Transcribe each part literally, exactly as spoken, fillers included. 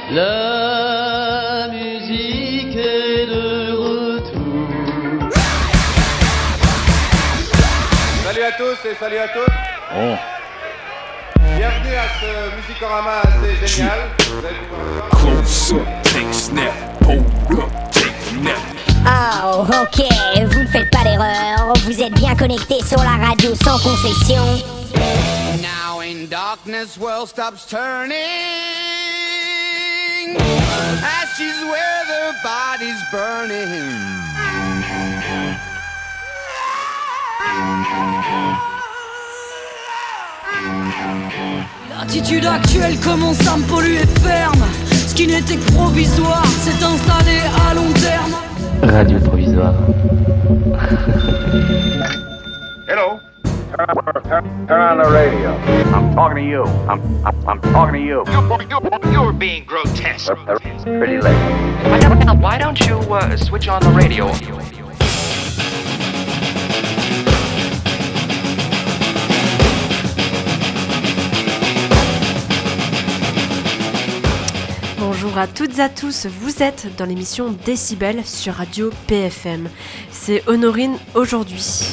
La musique est de retour. Salut à tous et salut à toutes. Oh. Bienvenue à ce Musicorama assez génial. Vous allez pouvoir voir. Close up, take snap, hold up, take nap. Oh, ok, vous ne faites pas d'erreur. Vous êtes bien connectés sur la radio sans concession. Now in darkness, world stops turning. Ashes where the body's burning. L'attitude actuelle commence à me polluer ferme. Ce qui n'était que provisoire s'est installé à long terme. Radio provisoire. Hello. Turn, turn on the radio. I'm talking to you. I'm, I'm, I'm talking to you. You're, you're being grotesque. It's pretty late. Why don't, why don't you uh, switch on the radio? Bonjour à toutes et à tous, vous êtes dans l'émission Décibel sur Radio P F M. C'est Honorine aujourd'hui.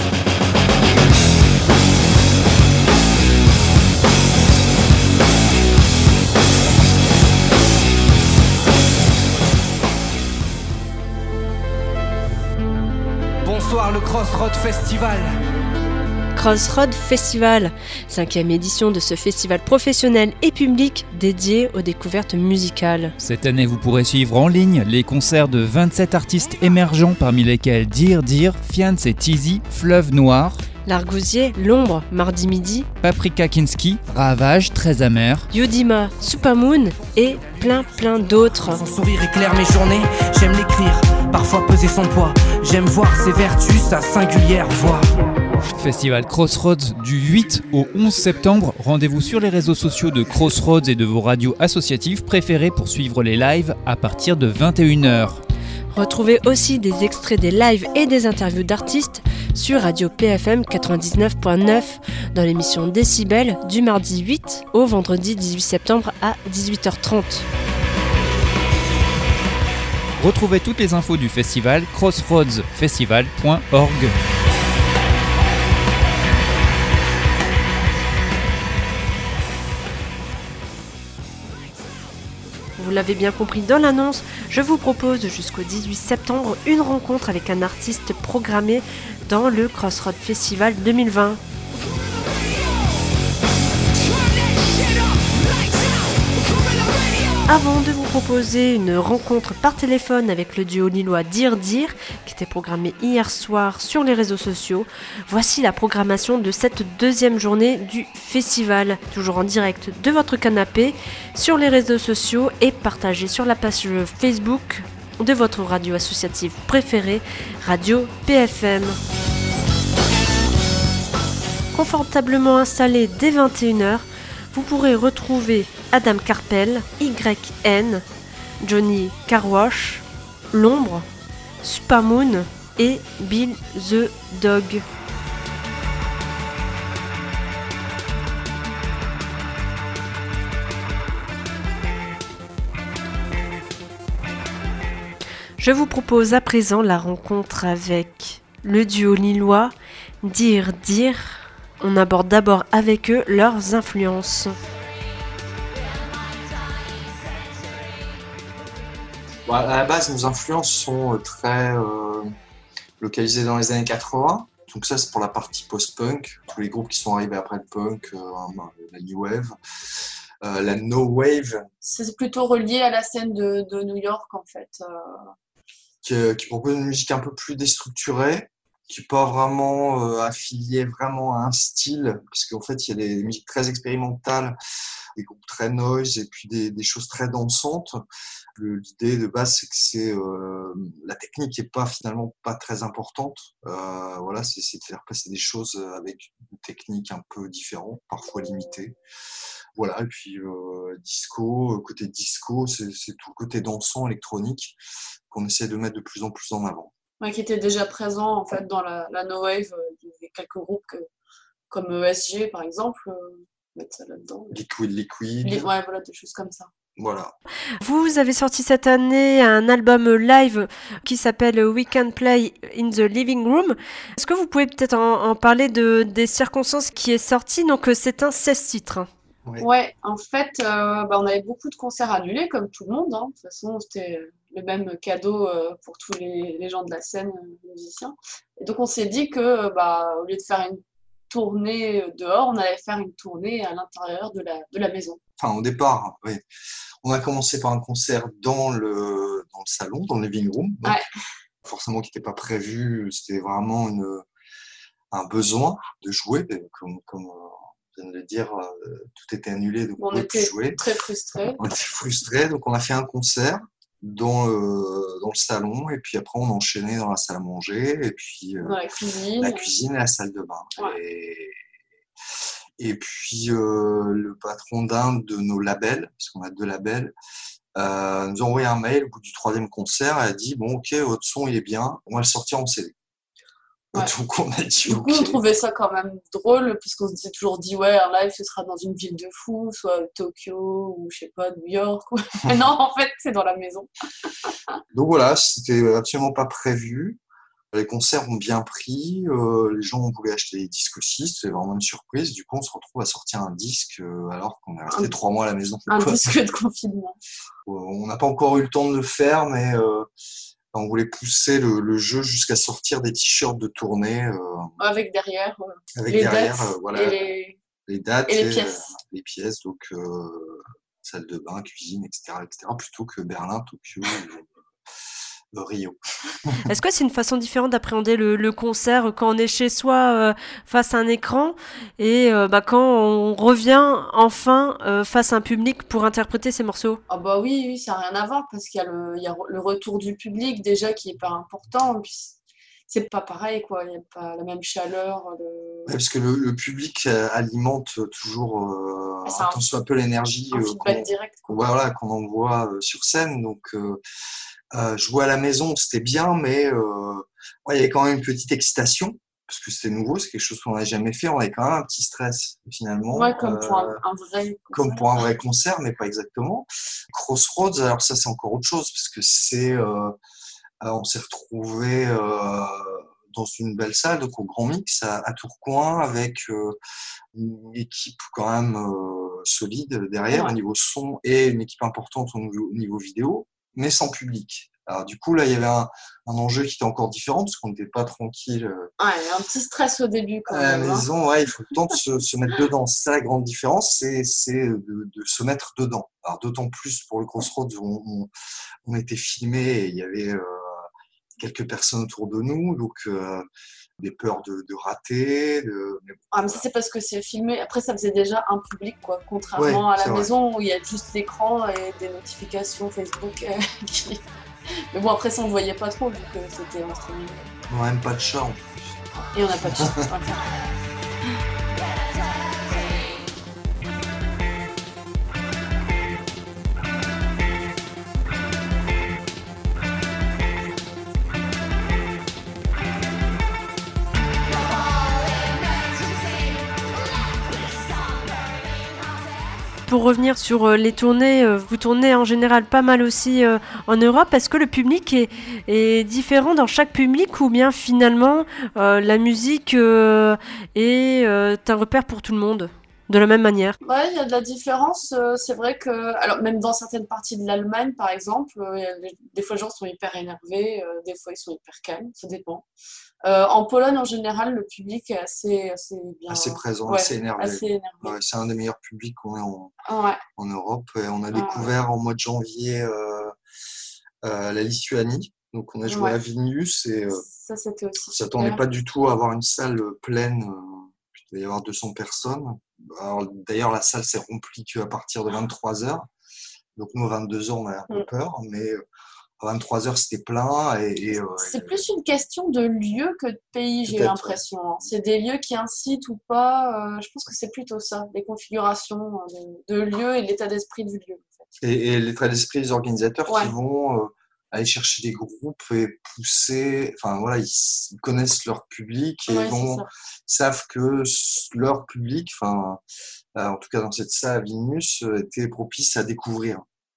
Bonsoir le Crossroad Festival. Crossroad Festival, cinquième édition de ce festival professionnel et public dédié aux découvertes musicales. Cette année, vous pourrez suivre en ligne les concerts de vingt-sept artistes émergents, parmi lesquels Dire Dire, Fiance et Tizi, Fleuve Noir, L'Argousier, L'Ombre, Mardi Midi, Paprika Kinski, Ravage, Très Amer, Yodima, Supermoon et plein plein d'autres. Son sourire éclaire mes journées, j'aime l'écrire, parfois peser son poids. J'aime voir ses vertus, sa singulière voix. Festival Crossroads du huit au onze septembre. Rendez-vous sur les réseaux sociaux de Crossroads et de vos radios associatives préférées pour suivre les lives à partir de vingt et une heures. Retrouvez aussi des extraits des lives et des interviews d'artistes sur Radio P F M quatre-vingt-dix-neuf virgule neuf dans l'émission Décibel du mardi huit au vendredi dix-huit septembre à dix-huit heures trente. Retrouvez toutes les infos du festival crossroads festival point org. Vous l'avez bien compris dans l'annonce, je vous propose jusqu'au dix-huit septembre une rencontre avec un artiste programmé dans le Crossroad Festival deux mille vingt. Avant de vous proposer une rencontre par téléphone avec le duo lillois Dire Dire, qui était programmé hier soir sur les réseaux sociaux, voici la programmation de cette deuxième journée du festival, toujours en direct de votre canapé, sur les réseaux sociaux et partagé sur la page Facebook de votre radio associative préférée, Radio P F M. Confortablement installé dès vingt et une heures, vous pourrez retrouver Adam Carpel, Y N, Johnny Carwash, L'Ombre, Supermoon et Bill the Dog. Je vous propose à présent la rencontre avec le duo lillois Dire Dire. On aborde d'abord avec eux leurs influences. Bon, à la base, nos influences sont très euh, localisées dans les années quatre-vingts. Donc ça, c'est pour la partie post-punk. Tous les groupes qui sont arrivés après le punk, euh, la new wave, euh, la no wave. C'est plutôt relié à la scène de, de New York, en fait. Euh... Qui, qui propose une musique un peu plus déstructurée, qui n'est pas vraiment euh, affiliée vraiment à un style, parce qu'en fait, il y a des musiques très expérimentales, des groupes très noise et puis des, des choses très dansantes. Le, l'idée de base, c'est que c'est euh, la technique n'est pas finalement pas très importante. Euh, voilà, c'est essayer de faire passer des choses avec une technique un peu différente, parfois limitée. Voilà, et puis euh, disco, côté disco, c'est, c'est tout le côté dansant, électronique, qu'on essaie de mettre de plus en plus en avant. Ouais, qui était déjà présent en fait dans la, la no wave. Il y avait quelques groupes que, comme E S G par exemple, euh, mettre ça là-dedans. Liquid Liquid. Li- ouais, voilà, des choses comme ça. Voilà. Vous avez sorti cette année un album live qui s'appelle We Can Play in the Living Room. Est-ce que vous pouvez peut-être en, en parler de, des circonstances qui est sorti? Donc c'est un seize titres. Ouais, ouais en fait, euh, bah, on avait beaucoup de concerts annulés, comme tout le monde. Hein. De toute façon, c'était le même cadeau euh, pour tous les, les gens de la scène, les musiciens. Et donc on s'est dit que, bah, au lieu de faire une tournée dehors, on allait faire une tournée à l'intérieur de la, de la maison. Enfin, au départ, oui. On a commencé par un concert dans le, dans le salon, dans le living room. Donc, ouais. Forcément, qui n'était pas prévu. C'était vraiment une, un besoin de jouer. Comme, comme on vient de le dire, tout était annulé, donc on, on était jouer. très frustrés. On était frustrés, donc on a fait un concert dans le, dans le salon, et puis après, on a enchaîné dans la salle à manger, et puis dans la cuisine, la cuisine et la salle de bain. Ouais. Et, Et puis, euh, le patron d'un de nos labels, parce qu'on a deux labels, euh, nous a envoyé un mail au bout du troisième concert et a dit « Bon, ok, votre son, il est bien, on va le sortir en C D. » Ouais. Donc, on a dit Du ok. coup, on trouvait ça quand même drôle, puisqu'on s'est toujours dit « Ouais, un live, ce sera dans une ville de fou, soit Tokyo ou, je sais pas, New York. » Mais non, en fait, c'est dans la maison. Donc voilà, c'était absolument pas prévu. Les concerts ont bien pris, euh, les gens voulaient acheter des disques aussi, c'était vraiment une surprise. Du coup, on se retrouve à sortir un disque euh, alors qu'on est resté un, trois mois à la maison. Un quoi. disque de confinement. Euh, on n'a pas encore eu le temps de le faire, mais euh, on voulait pousser le, le jeu jusqu'à sortir des t-shirts de tournée. Euh, avec derrière, euh, avec les derrière dates euh, voilà, et les, les dates et les et, pièces. Euh, les pièces, donc euh, salle de bain, cuisine, et cetera, et cetera, plutôt que Berlin, Tokyo. Rio. Est-ce que c'est une façon différente d'appréhender le, le concert quand on est chez soi euh, face à un écran et euh, bah, quand on revient enfin euh, face à un public pour interpréter ces morceaux? Ah bah oui, oui, ça n'a rien à voir parce qu'il y a le, il y a le retour du public déjà qui est pas important. Et puis c'est pas pareil, quoi. Il n'y a pas la même chaleur. Le... Ouais, parce que le, le public alimente toujours euh, ah, un, un peu l'énergie un euh, feedback qu'on, direct, quoi. Voilà, qu'on envoie euh, sur scène. Donc euh, Euh, jouer à la maison, c'était bien, mais euh, ouais, il y avait quand même une petite excitation, parce que c'était nouveau, c'est quelque chose qu'on n'avait jamais fait, on avait quand même un petit stress, finalement. Ouais, comme pour euh, un, un vrai concert. Comme pour un vrai concert, mais pas exactement. Crossroads, alors ça, c'est encore autre chose, parce que c'est... Euh, on s'est retrouvés euh, dans une belle salle, donc au Grand Mix, à, à Tourcoing, avec euh, une équipe quand même euh, solide derrière, ouais. Au niveau son, et une équipe importante au niveau, au niveau vidéo, mais sans public. Alors du coup, là, il y avait un, un enjeu qui était encore différent, parce qu'on n'était pas tranquille. Ouais, un petit stress au début quand à même. À la maison, ouais, il faut le temps de se, se mettre dedans. C'est ça la grande différence, c'est, c'est de, de se mettre dedans. Alors d'autant plus pour le Crossroads, on, on, on était filmé et il y avait euh, quelques personnes autour de nous, donc euh, des peurs de, de rater. De... Mais bon, ah, mais ça, c'est parce que c'est filmé. Après, ça faisait déjà un public, quoi. Contrairement ouais, à la maison vrai. Où il y a juste l'écran et des notifications Facebook euh, qui... Mais bon, après ça, on ne voyait pas trop, vu que c'était en streaming. On n'a même pas de chat, en plus. Et on n'a pas de chat. Pour revenir sur euh, les tournées, euh, vous tournez en général pas mal aussi euh, en Europe. Est-ce que le public est, est différent dans chaque public ou bien finalement euh, la musique euh, est euh, un repère pour tout le monde de la même manière? Ouais, il y a de la différence. Euh, c'est vrai que, alors même dans certaines parties de l'Allemagne, par exemple, euh, y a, des fois les gens sont hyper énervés, euh, des fois ils sont hyper calmes, ça dépend. Euh, en Pologne, en général, le public est assez, assez bien. Assez présent, ouais, assez énervé. Assez énervé. Ouais, c'est un des meilleurs publics qu'on a en, ouais. en Europe. Et on a découvert ouais. en mois de janvier euh, euh, la Lituanie. Donc on a joué ouais. à Vilnius et euh, ça, c'était aussi on ne s'attendait pas du tout à avoir une salle pleine. Euh, il va y avoir deux cents personnes. Alors, d'ailleurs, la salle s'est remplie qu'à partir de vingt-trois heures. Donc nous, à vingt-deux heures, on avait un peu peur, mais à vingt-trois heures, c'était plein. Et, et, c'est et, plus une question de lieu que de pays, j'ai l'impression. Ouais. C'est des lieux qui incitent ou pas. Euh, je pense que c'est plutôt ça, les configurations de, de lieux et l'état d'esprit du lieu. En fait. Et, et l'état d'esprit des organisateurs ouais. qui vont euh, aller chercher des groupes et pousser. Enfin voilà, ils, ils connaissent leur public et ouais, ils vont, savent que leur public, enfin, euh, en tout cas dans cette salle à Vilnius, était propice à découvrir.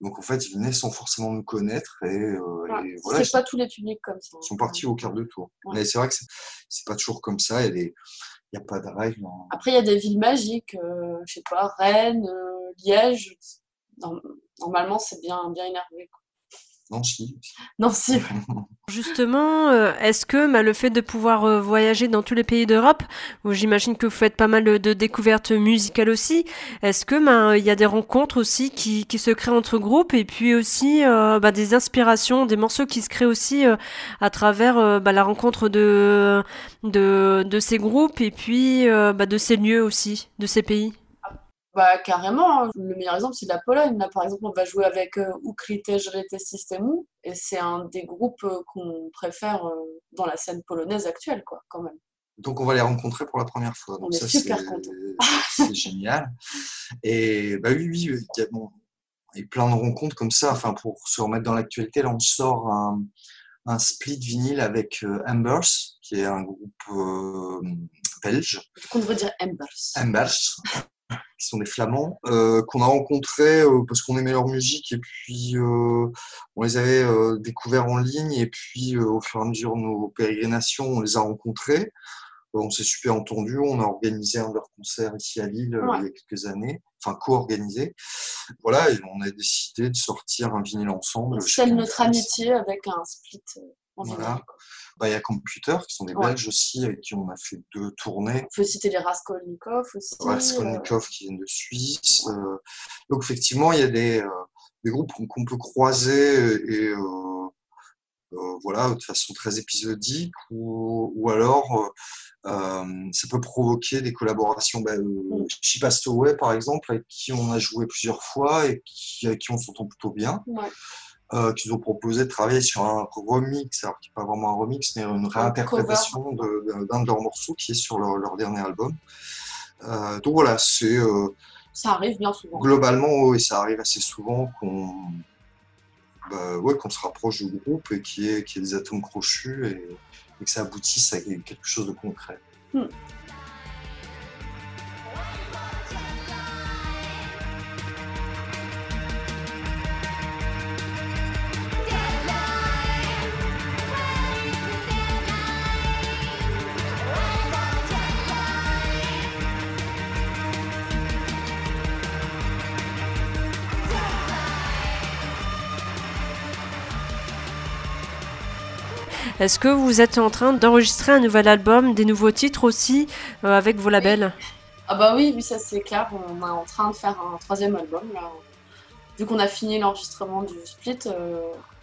Donc en fait, ils venaient sans forcément nous connaître et, euh, Ouais, et voilà. c'est pas tous les publics comme ça. Ils sont partis au quart de tour. Ouais. Mais c'est vrai que c'est, c'est pas toujours comme ça. Il n'y a pas de règles. Hein. Après, il y a des villes magiques, euh, je sais pas, Rennes, euh, Liège. Non, normalement, c'est bien, bien énervé. Quoi. Nancy. Nancy. Justement, euh, est-ce que bah, le fait de pouvoir euh, voyager dans tous les pays d'Europe, où j'imagine que vous faites pas mal de, de découvertes musicales aussi, est-ce que bah, il y a des rencontres aussi qui, qui se créent entre groupes et puis aussi euh, bah, des inspirations, des morceaux qui se créent aussi euh, à travers euh, bah, la rencontre de, de, de ces groupes et puis euh, bah, de ces lieux aussi, de ces pays? Bah, carrément. Le meilleur exemple, c'est de la Pologne. Là, par exemple, on va jouer avec euh, Ukryte Żrete Systemu, et c'est un des groupes euh, qu'on préfère euh, dans la scène polonaise actuelle, quoi, quand même. Donc, on va les rencontrer pour la première fois. Donc, on est ça, super c'est... contents. C'est génial. Et bah oui, oui, il y a, bon, il y a plein de rencontres comme ça. Enfin, pour se remettre dans l'actualité, là, on sort un, un split vinyle avec euh, Embers, qui est un groupe euh, belge. Qu'on devrait dire Embers. Embers. Qui sont des Flamands, euh, qu'on a rencontrés euh, parce qu'on aimait leur musique et puis euh, on les avait euh, découverts en ligne et puis euh, au fur et à mesure de nos pérégrinations, on les a rencontrés. Euh, on s'est super entendus, on a organisé un de leurs concerts ici à Lille euh, ouais. il y a quelques années, enfin co-organisé. Voilà, et on a décidé de sortir un vinyle ensemble. On scelle notre amitié avec un split en vinyle. Voilà. Bah, il y a Computer, qui sont des ouais. Belges aussi, avec qui on a fait deux tournées. On peut citer les Raskolnikov aussi. Raskolnikov euh... qui viennent de Suisse. Ouais. Euh, donc effectivement, il y a des, euh, des groupes qu'on peut croiser et euh, euh, voilà, de façon très épisodique, ou, ou alors euh, ça peut provoquer des collaborations. Bah, euh, mm. Chip Astoway, par exemple, avec qui on a joué plusieurs fois et qui, avec qui on s'entend plutôt bien. Ouais. Euh, qui nous ont proposé de travailler sur un remix, alors qui n'est pas vraiment un remix, mais une réinterprétation de, de, d'un de leurs morceaux qui est sur leur, leur dernier album. Euh, donc voilà, c'est... Euh, ça arrive bien souvent. Globalement, oui, ça arrive assez souvent qu'on, bah, ouais, qu'on se rapproche du groupe et qu'il y ait, qu'il y ait des atomes crochus et, et que ça aboutisse à quelque chose de concret. Hmm. Est-ce que vous êtes en train d'enregistrer un nouvel album, des nouveaux titres aussi, euh, avec vos labels ? Oui. Ah bah oui, oui, ça c'est clair, on est en train de faire un troisième album, là. Vu qu'on a fini l'enregistrement du split. Euh...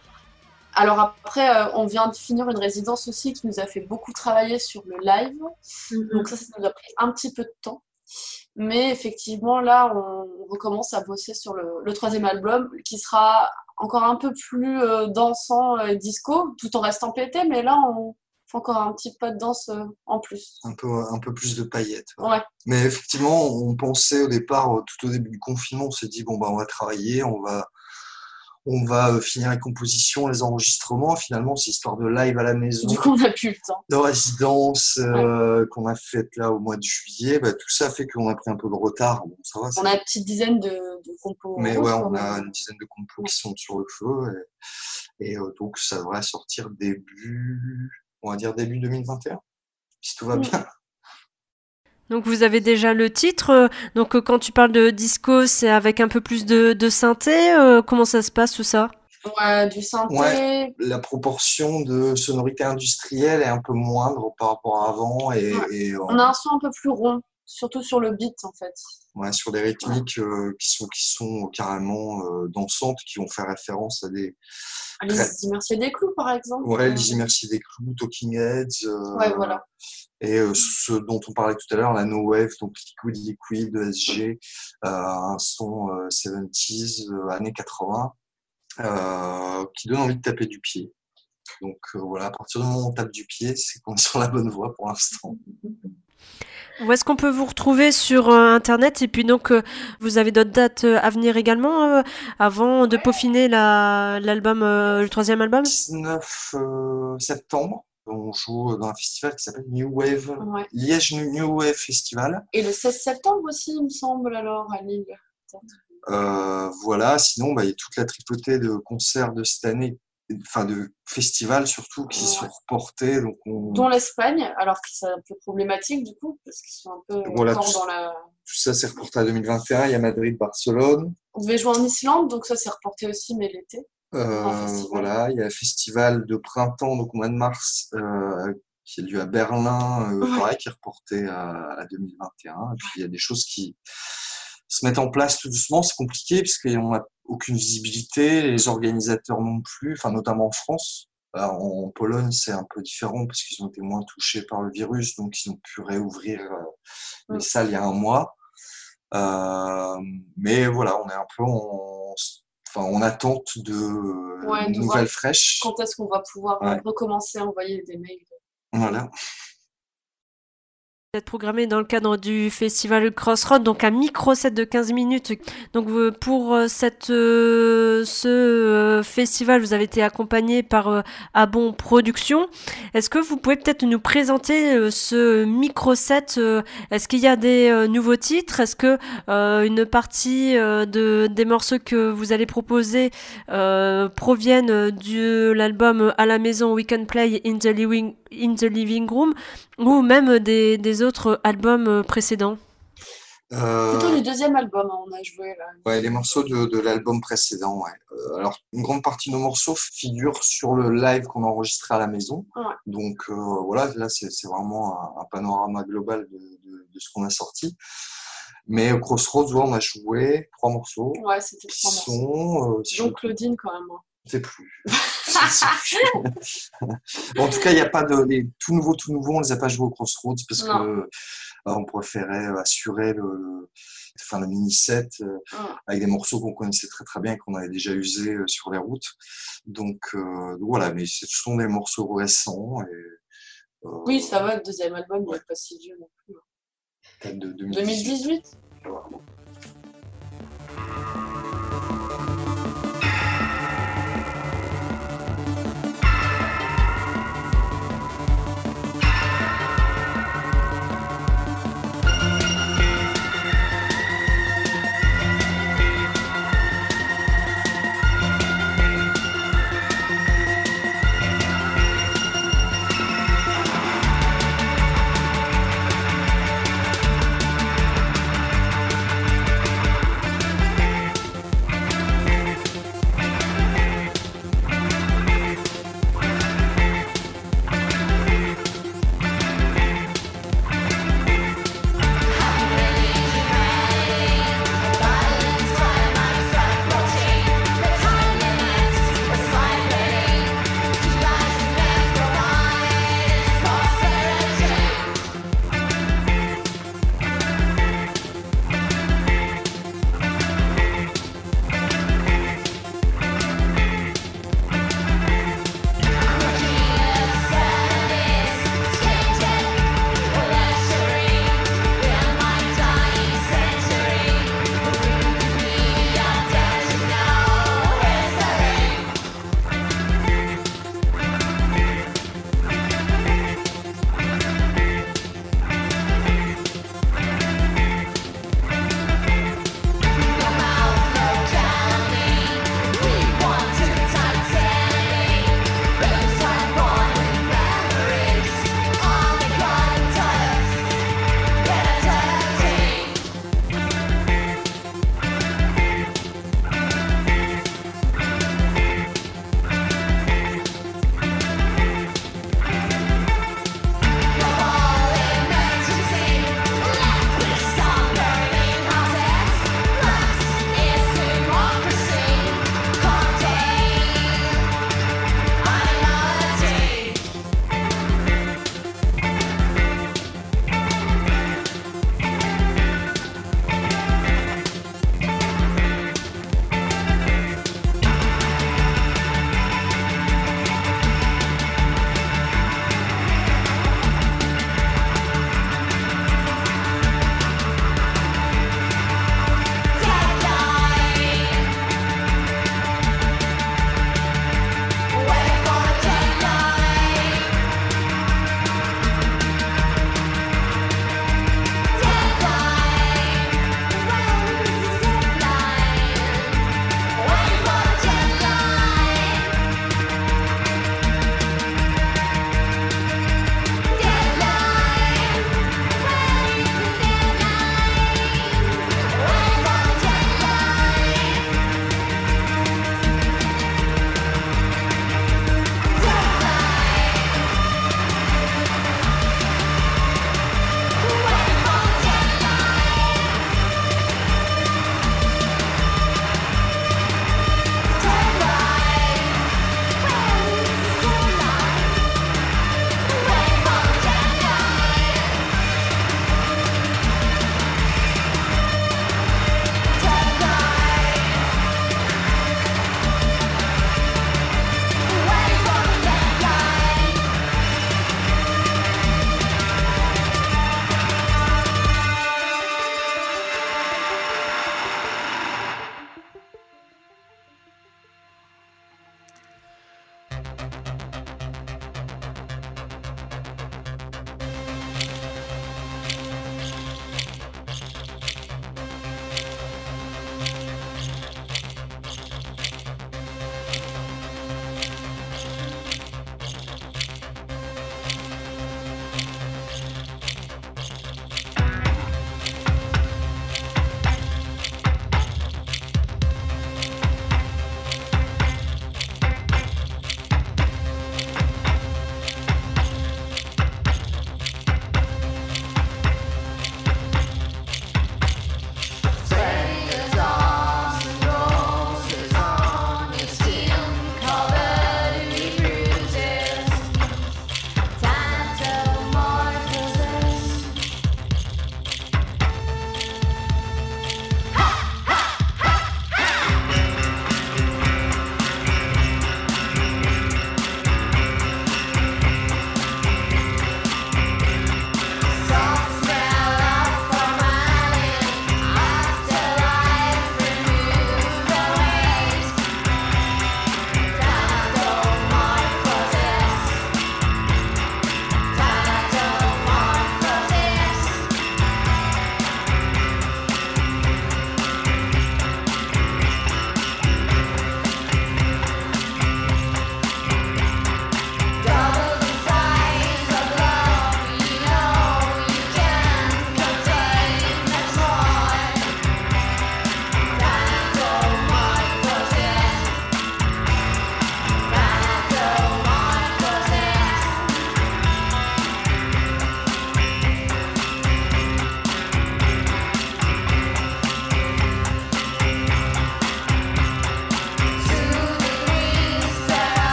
Alors après, euh, on vient de finir une résidence aussi qui nous a fait beaucoup travailler sur le live, mm-hmm. donc ça, ça nous a pris un petit peu de temps. Mais effectivement, là, on recommence à bosser sur le, le troisième album qui sera encore un peu plus euh, dansant euh, disco, tout en restant pété, mais là, on fait encore un petit pas de danse euh, en plus. Un peu, un peu plus de paillettes. Ouais. Ouais. Mais effectivement, on pensait au départ, tout au début du confinement, on s'est dit, bon, bah, on va travailler, on va... On va finir les compositions, les enregistrements. Finalement, c'est histoire de live à la maison. Du coup, on n'a plus le temps. De résidence euh, ouais. qu'on a faite là au mois de juillet. Bah, tout ça fait qu'on a pris un peu de retard. Bon, ça va, on a une petite dizaine de, de compos. Mais ouais, on a une dizaine de compos qui sont sur le feu. Et, et euh, donc, ça devrait sortir début, on va dire début deux mille vingt et un, si tout va mmh. bien. Donc vous avez déjà le titre, donc euh, quand tu parles de disco, c'est avec un peu plus de, de synthé, euh, comment ça se passe tout ça ? Ouais, du synthé. Ouais, la proportion de sonorité industrielle est un peu moindre par rapport à avant. Et, ouais. et, euh, on a un son un peu plus rond, surtout sur le beat en fait. Ouais, sur des rythmiques ouais. euh, qui, sont, qui sont carrément euh, dansantes, qui vont faire référence à des... Lizzy Mercier des Clous par exemple. Ouais, Lizzy Mercier des Clous, Talking Heads. Euh, ouais, voilà. Et euh, ce dont on parlait tout à l'heure, la No Wave, donc Liquid Liquid, E S G, euh, un son euh, soixante-dix, euh, années quatre-vingts, euh, qui donne envie de taper du pied. Donc euh, voilà, à partir du moment où on tape du pied, c'est qu'on est sur la bonne voie pour l'instant. Où est-ce qu'on peut vous retrouver sur euh, Internet ? Et puis donc, euh, vous avez d'autres dates euh, à venir également euh, avant de peaufiner la, l'album, euh, le troisième album ? dix-neuf septembre. On joue dans un festival qui s'appelle New Wave, ouais. Liège New Wave Festival. Et le seize septembre aussi, il me semble, alors, à Lille. Euh, voilà, sinon, bah, il y a toute la tripotée de concerts de cette année, enfin de festivals surtout, qui ouais. sont reportés. Donc on... Dont l'Espagne, alors que c'est un peu problématique du coup, parce qu'ils sont un peu voilà, encore tout, dans la... Tout ça, c'est reporté à deux mille vingt et un. Il y a Madrid, Barcelone. On devait jouer en Islande, donc ça, c'est reporté aussi, mais l'été. Euh, voilà, il y a le festival de printemps, donc au mois de mars, euh, qui a lieu à Berlin, euh, ouais. pareil, qui est reporté à, à deux mille vingt et un. Et puis il y a des choses qui se mettent en place tout doucement. C'est compliqué parce qu'on n'a aucune visibilité, les organisateurs non plus, enfin notamment en France. Alors, en Pologne, c'est un peu différent parce qu'ils ont été moins touchés par le virus, donc ils ont pu réouvrir euh, les ouais. salles il y a un mois. Euh, mais voilà, on est un peu en Enfin, on attente de ouais, nouvelles fraîches. Quand est-ce qu'on va pouvoir ouais. recommencer à envoyer des mails? Voilà. Être programmé dans le cadre du festival Crossroads, donc un micro-set de quinze minutes. Donc pour cette, euh, ce euh, festival, vous avez été accompagné par euh, Abon Productions. Est-ce que vous pouvez peut-être nous présenter euh, ce micro-set euh, Est-ce qu'il y a des euh, nouveaux titres? Est-ce que euh, une partie euh, de, des morceaux que vous allez proposer euh, proviennent de l'album À la maison We Can Play in the Living, in the living Room, ou même des, des autres albums précédents? euh... Plutôt du deuxième album, on a joué là. Ouais, les morceaux de, de l'album précédent, ouais. Euh, alors, une grande partie de nos morceaux figurent sur le live qu'on a enregistré à la maison. Ouais. Donc euh, voilà, là c'est, c'est vraiment un, un panorama global de, de, de ce qu'on a sorti. Mais au Crossroads, ouais, on a joué trois morceaux. Ouais, c'était trois morceaux. Sont, euh, si Donc je... Claudine quand même. Je sais plus. Bon, en tout cas, il n'y a pas de les tout nouveaux, tout nouveaux, on les a pas joués au Crossroads parce non. que euh, on préférait assurer le, le, enfin, le mini set euh, ouais. avec des morceaux qu'on connaissait très très bien et qu'on avait déjà usés euh, sur les routes. Donc, euh, donc voilà, mais ce sont des morceaux récents. Et, euh, oui, ça va. Le deuxième album, ouais. il n'est pas si vieux non plus. Peut-être de deux mille dix-huit.